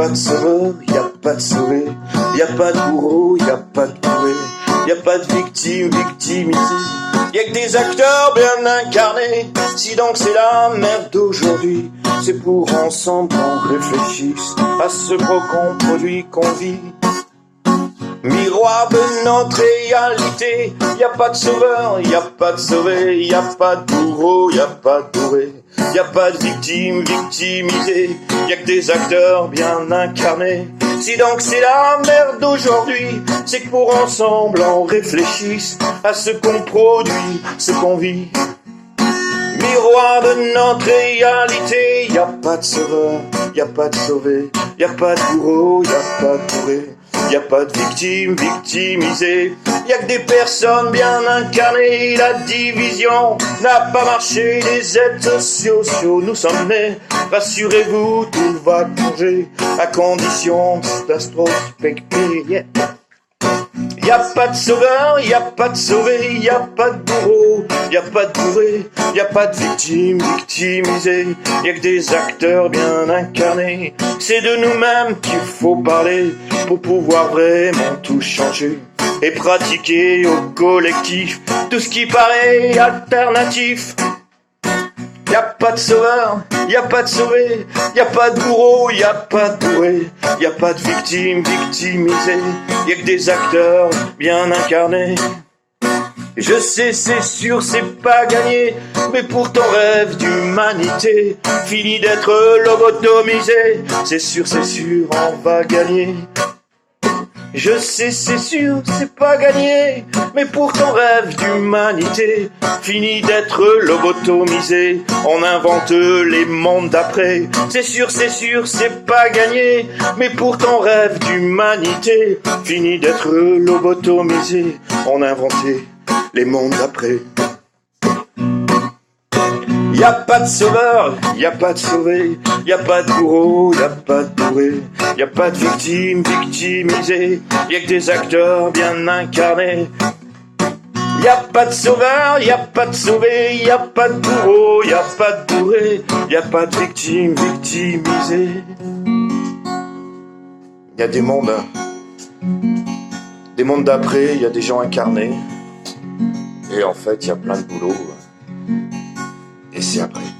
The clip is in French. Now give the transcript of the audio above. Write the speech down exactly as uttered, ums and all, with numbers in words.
pas de sauveur, y a pas de sauvé, y a pas de bourreau, y a pas de bourré, y a pas de victime victimisée, y a que des acteurs bien incarnés. Si donc c'est la merde d'aujourd'hui, c'est pour ensemble qu'on réfléchisse à ce qu'on produit, qu'on vit. Miroir de notre réalité, y a pas de sauveur, y a pas de sauvé, y a pas de bourreau, y a pas de bourré, y a pas de victime victimisée, y a que des acteurs bien incarnés. Si donc c'est la merde d'aujourd'hui, c'est que pour ensemble on réfléchisse à ce qu'on produit, ce qu'on vit. Miroir de notre réalité, y a pas de sauveur, y a pas de sauvé, y a pas de bourreau, y a pas de bourré, y a pas de victime victimisée, y a que des personnes bien incarnées. La division n'a pas marché, les aides sociaux nous sommes nés. Rassurez-vous, tout va changer à condition d'introspecter. Yeah. Y a pas de sauveur, y a pas de sauvé, y a pas de bourreau, y a pas de bourré, y a pas de victime victimisée, y a que des acteurs bien incarnés. C'est de nous-mêmes qu'il faut parler pour pouvoir vraiment tout changer et pratiquer au collectif tout ce qui paraît alternatif. Y a pas de sauveur, y a pas de sauvé, y a pas de bourreau, y a pas de bourré, y a pas de victime victimisée, y a que des acteurs bien incarnés. Je sais, c'est sûr, c'est pas gagné, mais pour ton rêve d'humanité, fini d'être lobotomisé, c'est sûr, c'est sûr, on va gagner. Je sais, c'est sûr, c'est pas gagné, mais pour ton rêve d'humanité, fini d'être lobotomisé, on invente les mondes d'après. C'est sûr, c'est sûr, c'est pas gagné, mais pour ton rêve d'humanité, fini d'être lobotomisé, on inventait les mondes d'après. Y a pas de sauveur, y a pas de sauvé, y a pas de bourreau, y a pas de bourré, y a pas de victime victimisée, y a que des acteurs bien incarnés. Y a pas de sauveur, y a pas de sauvé, y a pas de bourreau, y a pas de bourré, y a pas de victime victimisée. Y a des mondes, des mondes d'après, y a des gens incarnés, et en fait y a plein de boulot. Et c'est après.